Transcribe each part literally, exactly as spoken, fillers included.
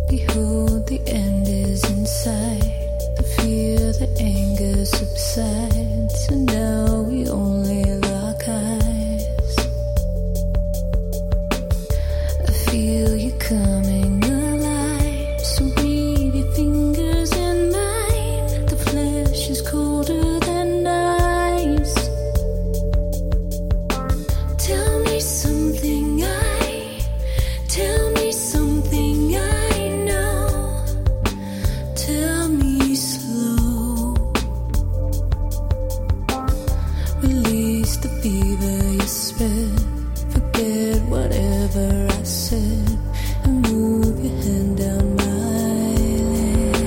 Behold, the end is in sight. The fear, the anger subsides, and now we only lock eyes. I feel you coming alive, so read your fingers in mine. The flesh is colder than ice. Tell me something I, tell me something I know. Tell me slow. Release the fever you spread. Forget whatever I said and move your hand down my leg.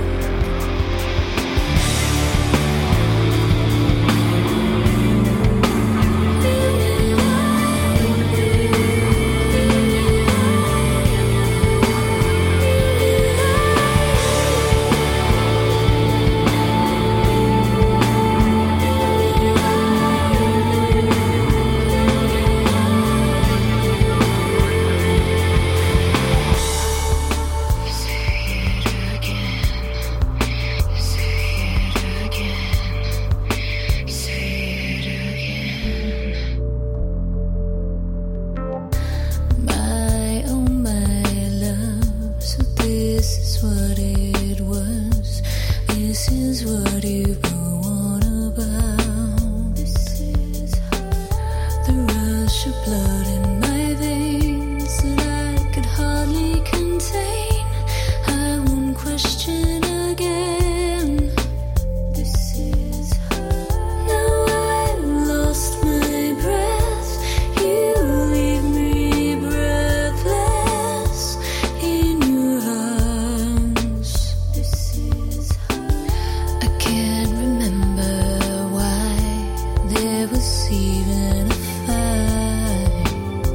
My, oh my love, so this is what it was. This is what you go on about. This is the rush of blood in my veins that I could hardly contain. I won't question again. This is now I've lost my breath. You leave me breathless in your arms. This is I can't remember why there was even a fight.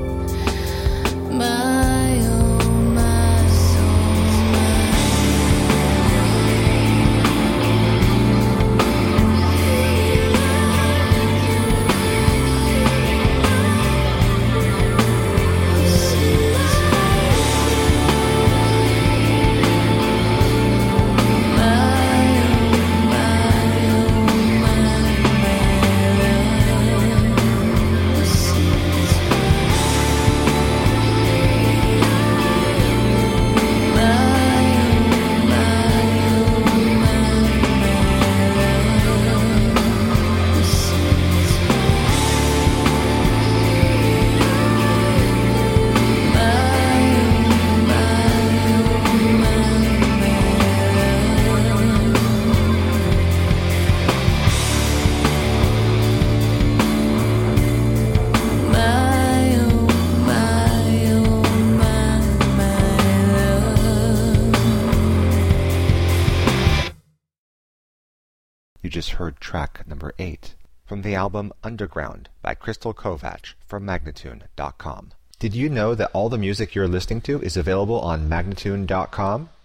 My oh my soul, You just heard track number eight from the album Underground by Crystal Kovacs from Magnatune dot com. Did you know that all the music you're listening to is available on Magnatune dot com?